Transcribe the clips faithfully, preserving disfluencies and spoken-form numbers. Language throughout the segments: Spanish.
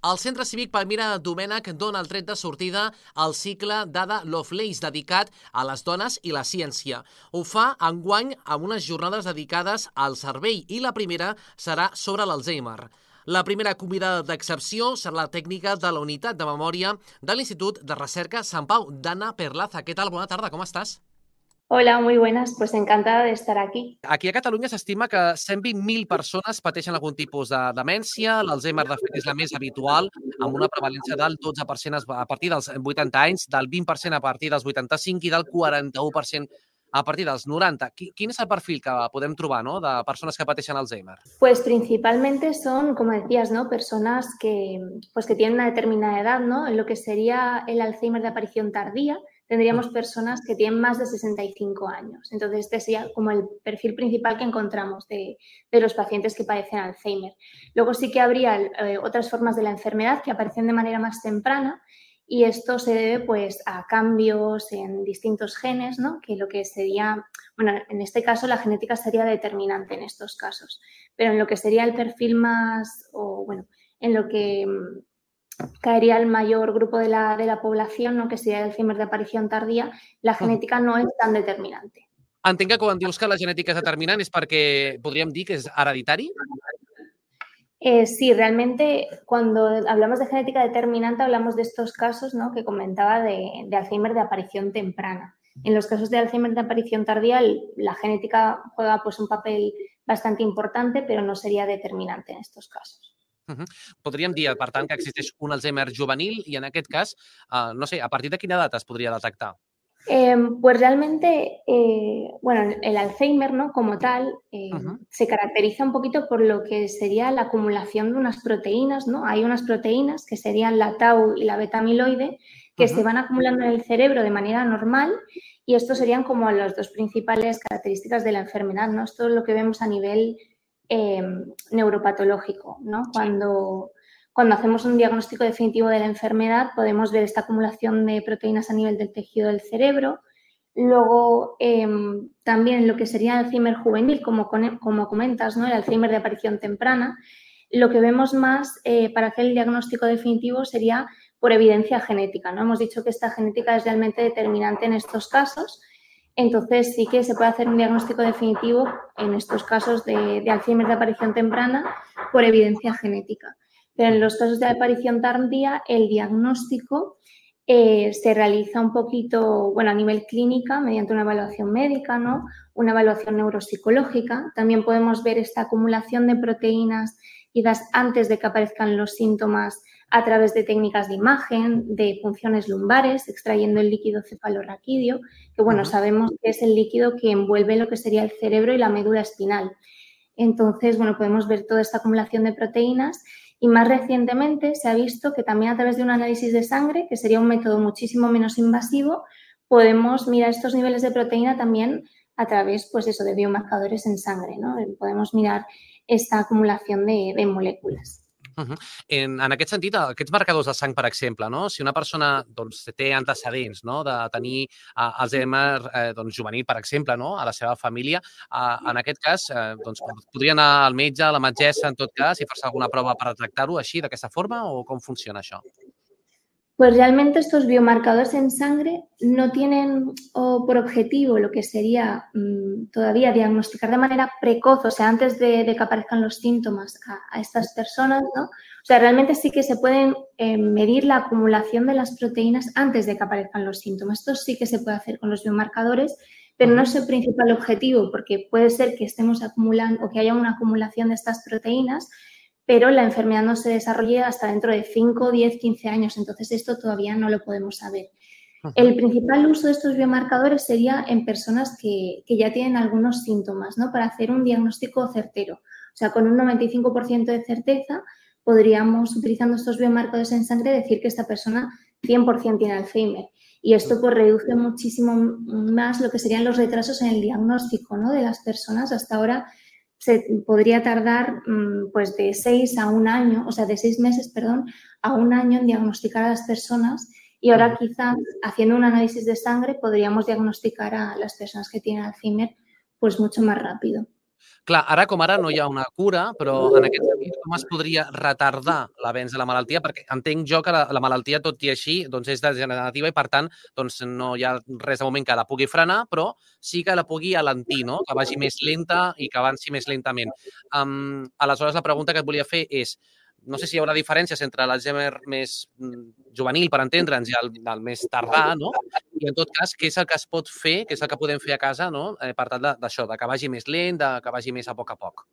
El Centre Cívic Palmira Domènech dona el tret de sortida al cicle d'Ada Lovelace dedicat a les dones i la ciència. Ho fa enguany amb unes jornades dedicades al cervell i la primera serà sobre l'Alzheimer. La primera convidada d'excepció serà la tècnica de la unitat de memòria de l'Institut de Recerca Sant Pau, Dana Perlaza. Què tal? Bona tarda, com estàs? Hola, muy buenas. Pues encantada de estar aquí. Aquí a Catalunya s'estima que cent vint mil persones pateixen algun tipus de demència. L'Alzheimer, de fet, és la més habitual, amb una prevalència del dotze per cent a partir dels vuitanta anys, del vint per cent a partir dels vuitanta-cinc i del quaranta-u per cent a partir dels noranta. Quin és el perfil que podem trobar, ¿no?, de persones que pateixen Alzheimer? Pues principalmente son, como decías, ¿no?, personas que, pues que tienen una determinada edad, ¿no? En lo que sería el Alzheimer de aparición tardía, tendríamos personas que tienen más de sesenta y cinco años. Entonces, este sería como el perfil principal que encontramos de, de los pacientes que padecen Alzheimer. Luego sí que habría eh, otras formas de la enfermedad que aparecen de manera más temprana y esto se debe pues a cambios en distintos genes, ¿no?, que lo que sería, bueno, en este caso la genética sería determinante en estos casos, pero en lo que sería el perfil más, o bueno, en lo que caería el mayor grupo de la, de la población, ¿no?, que sería el Alzheimer de aparición tardía, la genética no es tan determinante. Entenc que quan dius que la genètica és determinant és perquè podríem dir que és hereditari? Eh, sí, realmente cuando hablamos de genética determinante hablamos de estos casos, ¿no?, que comentaba de, de Alzheimer de aparición temprana. En los casos de Alzheimer de aparición tardía la genética juega pues un papel bastante importante, pero no sería determinante en estos casos. Uh-huh. Podríem dir, per tant, que existeix un Alzheimer juvenil i, en aquest cas, uh, no sé, a partir de quina edat es podria detectar? Eh, pues realmente, eh, bueno, el Alzheimer, ¿no?, como tal, eh, uh-huh. se caracteriza un poquito por lo que sería la acumulación de unas proteínas, ¿no? Hay unas proteínas que serían la tau y la beta-amiloide que uh-huh. se van acumulando en el cerebro de manera normal y estos serían como las dos principales características de la enfermedad, ¿no? Esto es lo que vemos a nivel eh, neuropatológico, ¿no? Cuando... Cuando hacemos un diagnóstico definitivo de la enfermedad podemos ver esta acumulación de proteínas a nivel del tejido del cerebro. Luego, eh, también lo que sería el Alzheimer juvenil, como, como comentas, ¿no?, el Alzheimer de aparición temprana, lo que vemos más eh, para hacer el diagnóstico definitivo sería por evidencia genética, ¿no? Hemos dicho que esta genética es realmente determinante en estos casos, entonces sí que se puede hacer un diagnóstico definitivo en estos casos de, de Alzheimer de aparición temprana por evidencia genética. Pero en los casos de aparición tardía, el diagnóstico eh, se realiza un poquito, bueno, a nivel clínica, mediante una evaluación médica, ¿no?, una evaluación neuropsicológica. También podemos ver esta acumulación de proteínas quizás antes de que aparezcan los síntomas a través de técnicas de imagen, de punciones lumbares, extrayendo el líquido cefalorraquídeo, que, bueno, uh-huh. sabemos que es el líquido que envuelve lo que sería el cerebro y la médula espinal. Entonces, bueno, podemos ver toda esta acumulación de proteínas. Y más recientemente se ha visto que también a través de un análisis de sangre, que sería un método muchísimo menos invasivo, podemos mirar estos niveles de proteína también a través, pues eso, de biomarcadores en sangre, ¿no? Podemos mirar esta acumulación de, de moléculas. Uh-huh. En, en aquest sentit, aquests marcadors de sang, per exemple, no? Si una persona doncs, té antecedents, no?, de tenir uh, Alzheimer eh, doncs, juvenil, per exemple, no?, a la seva família, uh, en aquest cas eh, doncs, podria anar al metge, a la metgessa, en tot cas, i fer-se alguna prova per detectar-ho així, d'aquesta forma, o com funciona això? Pues realmente estos biomarcadores en sangre no tienen oh, por objetivo lo que sería mmm, todavía diagnosticar de manera precoz, o sea, antes de, de que aparezcan los síntomas a, a estas personas, ¿no? O sea, realmente sí que se pueden eh, medir la acumulación de las proteínas antes de que aparezcan los síntomas. Esto sí que se puede hacer con los biomarcadores, pero no es el principal objetivo porque puede ser que estemos acumulando o que haya una acumulación de estas proteínas, pero la enfermedad no se desarrolle hasta dentro de cinco, diez, quince años. Entonces, esto todavía no lo podemos saber. Uh-huh. El principal uso de estos biomarcadores sería en personas que, que ya tienen algunos síntomas, ¿no?, para hacer un diagnóstico certero. O sea, con un noventa y cinco por ciento de certeza podríamos, utilizando estos biomarcadores en sangre, decir que esta persona cien por ciento tiene Alzheimer. Y esto pues reduce muchísimo más lo que serían los retrasos en el diagnóstico, ¿no?, de las personas. Hasta ahora se podría tardar pues de seis a un año, o sea, de seis meses, perdón, a un año en diagnosticar a las personas y ahora quizás haciendo un análisis de sangre podríamos diagnosticar a las personas que tienen Alzheimer pues mucho más rápido. Clar, ara com ara no hi ha una cura, però en aquest sentit com es podria retardar l'avenç de la malaltia? Perquè entenc jo que la, la malaltia, tot i així, doncs és degenerativa i, per tant, doncs no hi ha res de moment que la pugui frenar, però sí que la pugui alentir, no? Que vagi més lenta i que avanci més lentament. Um, aleshores, la pregunta que et volia fer és, no sé si hi haurà diferències entre l'Alzheimer més juvenil, per entendre'ns, i el, el més tardà, no? I, en tot cas, què és el que es pot fer, què és el que podem fer a casa, no? Eh, per tal d'això, de, de que vagi més lent, de que vagi més a poc a poc.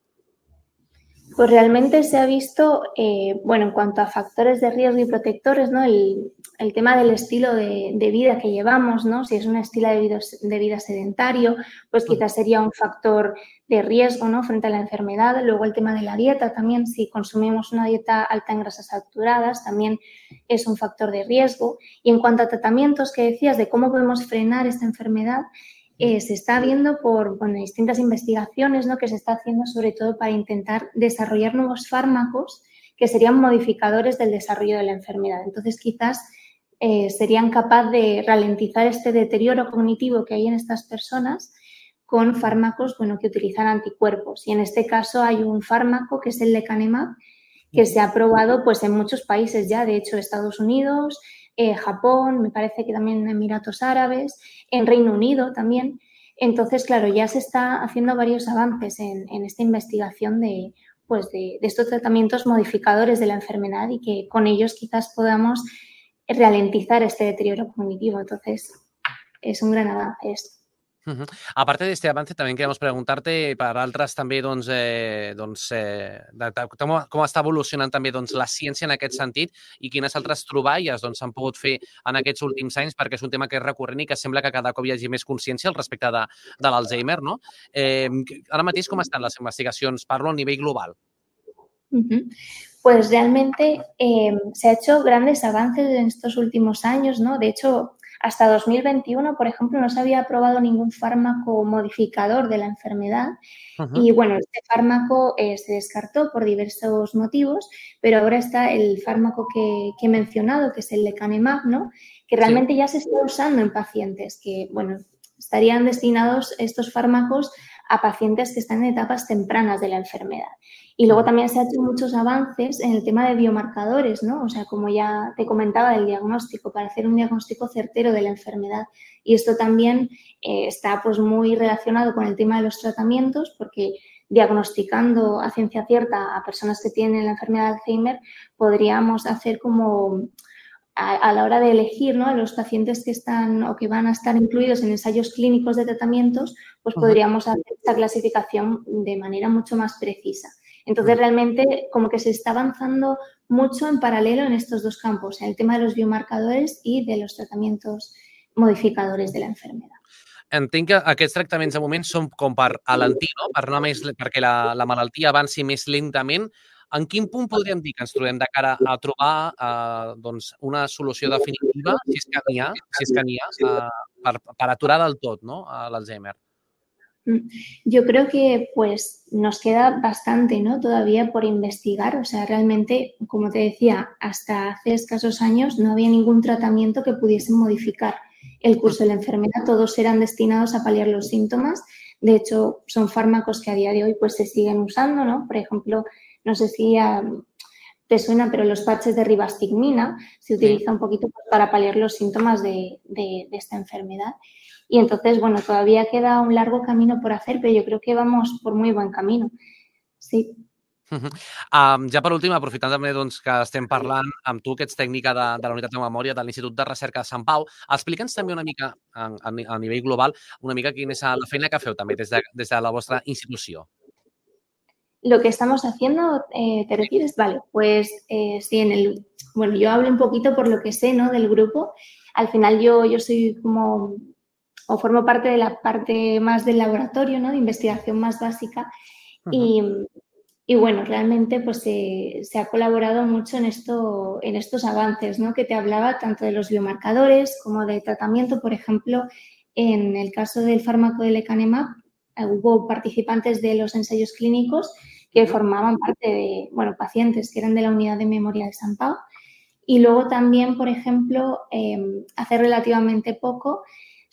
Pues realmente se ha visto, eh, bueno, en cuanto a factores de riesgo y protectores, ¿no? El, el tema del estilo de, de vida que llevamos, ¿no? Si es un estilo de vida, de vida sedentario, pues quizás sería un factor de riesgo, ¿no? Frente a la enfermedad. Luego el tema de la dieta también, si consumimos una dieta alta en grasas saturadas, también es un factor de riesgo. Y en cuanto a tratamientos que decías de cómo podemos frenar esta enfermedad, Eh, se está viendo por bueno, distintas investigaciones, ¿no? Que se está haciendo sobre todo para intentar desarrollar nuevos fármacos que serían modificadores del desarrollo de la enfermedad. Entonces, quizás eh, serían capaces de ralentizar este deterioro cognitivo que hay en estas personas con fármacos bueno, que utilizan anticuerpos. Y en este caso hay un fármaco que es el lecanemab, que se ha probado pues, en muchos países ya, de hecho, Estados Unidos, Eh, Japón, me parece que también en Emiratos Árabes, en Reino Unido también. Entonces, claro, ya se está haciendo varios avances en, en esta investigación de, pues de, de estos tratamientos modificadores de la enfermedad y que con ellos quizás podamos ralentizar este deterioro cognitivo. Entonces, es un gran avance esto. Uh-huh. Aparte d'este avance, també queremos preguntar-te per altres també, doncs, eh, doncs, eh, de, de, com, com està evolucionant també doncs, la ciència en aquest sentit i quines altres troballes doncs, s'han pogut fer en aquests últims anys, perquè és un tema que és recurrent i que sembla que cada cop hi hagi més consciència al respecte de, de l'Alzheimer, no? Eh, ara mateix com estan les investigacions? Parlo a nivell global. Uh-huh. Pues realmente eh, se ha hecho grandes avances en estos últimos años, ¿no? De hecho, hasta dos mil veintiuno, por ejemplo, no se había aprobado ningún fármaco modificador de la enfermedad. Uh-huh. Y bueno, este fármaco eh, se descartó por diversos motivos, pero ahora está el fármaco que, que he mencionado, que es el lecanemab, ¿no? Que realmente sí. Ya se está usando en pacientes que, bueno, estarían destinados estos fármacos a pacientes que están en etapas tempranas de la enfermedad. Y luego también se han hecho muchos avances en el tema de biomarcadores, ¿no? O sea, como ya te comentaba, del diagnóstico, para hacer un diagnóstico certero de la enfermedad. Y esto también eh, está pues muy relacionado con el tema de los tratamientos, porque diagnosticando a ciencia cierta a personas que tienen la enfermedad de Alzheimer, podríamos hacer como a, a la hora de elegir, ¿no? A los pacientes que están o que van a estar incluidos en ensayos clínicos de tratamientos, pues podríamos hacer esta clasificación de manera mucho más precisa. Entonces, realmente, como que se está avanzando mucho en paralelo en estos dos campos, en el tema de los biomarcadores y de los tratamientos modificadores de la enfermedad. Entenc que aquests tractaments de moment són com per alentir, no? Per anar més, perquè la, la malaltia avanci més lentament. En quin punt podríem dir que ens trobem de cara a trobar eh, doncs una solució definitiva, si és que n'hi ha, si és que n'hi ha, eh, per, per aturar del tot, no? l'Alzheimer? Yo creo que pues nos queda bastante, ¿no? Todavía por investigar. O sea, realmente, como te decía, hasta hace escasos años no había ningún tratamiento que pudiese modificar el curso de la enfermedad. Todos eran destinados a paliar los síntomas. De hecho, son fármacos que a día de hoy pues se siguen usando, ¿no? Por ejemplo, no sé si um, te suena, pero los parches de ribastigmina se utiliza un poquito para paliar los síntomas de, de, de esta enfermedad. Y entonces, bueno, todavía queda un largo camino por hacer, pero yo creo que vamos por muy buen camino. Sí. Uh-huh. Um, ja per últim, aprofitant també doncs, que estem parlant amb tu, que ets tècnica de, de la Unitat de Memòria de l'Institut de Recerca de Sant Pau, explica'ns també una mica, a, a nivell global, una mica quina és la feina que feu també des de, des de la vostra institució. Lo que estamos haciendo, eh, ¿te refieres? Vale, pues eh, sí, en el, bueno, yo hablo un poquito por lo que sé, ¿no? Del grupo. Al final yo, yo soy como, o formo parte de la parte más del laboratorio, ¿no? De investigación más básica. Uh-huh. Y, y bueno, realmente pues se, se ha colaborado mucho en, esto, en estos avances, ¿no? Que te hablaba tanto de los biomarcadores como de tratamiento. Por ejemplo, en el caso del fármaco de lecanemab, hubo participantes de los ensayos clínicos que formaban parte de, bueno, pacientes que eran de la Unidad de Memoria de Sant Pau. Y luego también, por ejemplo, eh, hace relativamente poco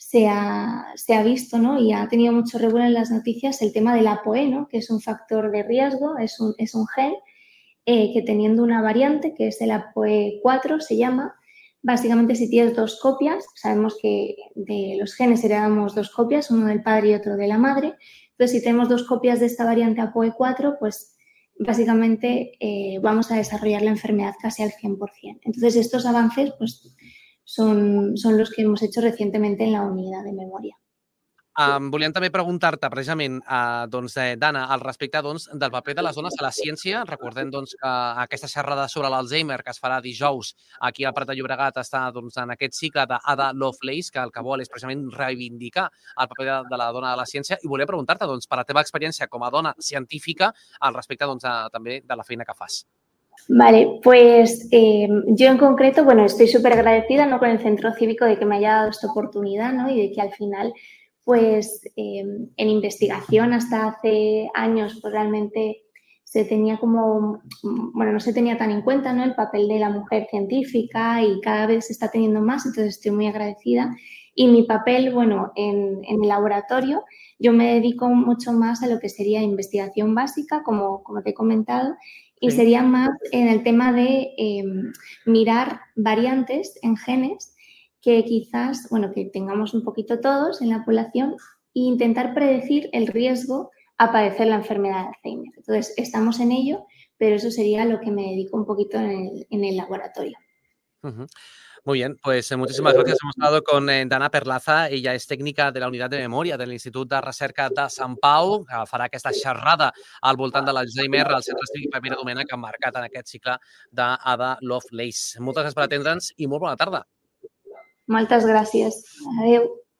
se ha, se ha visto, ¿no? Y ha tenido mucho revuelo en las noticias el tema del APOE, ¿no? Que es un factor de riesgo, es un, es un gen eh, que teniendo una variante, que es el APOE cuatro, se llama, básicamente si tienes dos copias, sabemos que de los genes heredamos dos copias, uno del padre y otro de la madre, entonces si tenemos dos copias de esta variante APOE cuatro, pues básicamente eh, vamos a desarrollar la enfermedad casi al cien por ciento. Entonces estos avances, pues Són, són los que hemos hecho recientemente en la unidad de memoria. Um, volíem també preguntar-te, precisament, uh, doncs, eh, Dana, al respecte doncs, del paper de les dones a la ciència. Recordem doncs, que aquesta xerrada sobre l'Alzheimer que es farà dijous aquí al Prat de Llobregat està doncs, en aquest cicle d'Ada Lovelace, que el que vol és precisament reivindicar el paper de, de la dona a la ciència. I volia preguntar-te, doncs, per la teva experiència com a dona científica al respecte doncs, a, també de la feina que fas. Vale, pues eh, yo en concreto, bueno, estoy súper agradecida, ¿no?, con el Centro Cívico de que me haya dado esta oportunidad, ¿no?, y de que al final, pues eh, en investigación hasta hace años, pues realmente se tenía como, bueno, no se tenía tan en cuenta, ¿no?, el papel de la mujer científica y cada vez se está teniendo más, entonces estoy muy agradecida. Y mi papel, bueno, en, en el laboratorio, yo me dedico mucho más a lo que sería investigación básica, como, como te he comentado, y sí. Sería más en el tema de eh, mirar variantes en genes que quizás, bueno, que tengamos un poquito todos en la población e intentar predecir el riesgo a padecer la enfermedad de Alzheimer. Entonces, estamos en ello, pero eso sería lo que me dedico un poquito en el, en el laboratorio. Uh-huh. Muy bien, pues eh, muchísimas gracias. Hemos estado con eh, Dana Perlaza, ella és tècnica de la unitat de memòria de l'Institut de Recerca de Sant Pau, que farà aquesta xerrada al voltant de l'Alzheimer al Centre Cívic Pere Domènech, emmarcat en aquest cicle d'Ada Lovelace. Moltes gràcies per atendre'ns i molt bona tarda. Moltes gràcies. Adéu.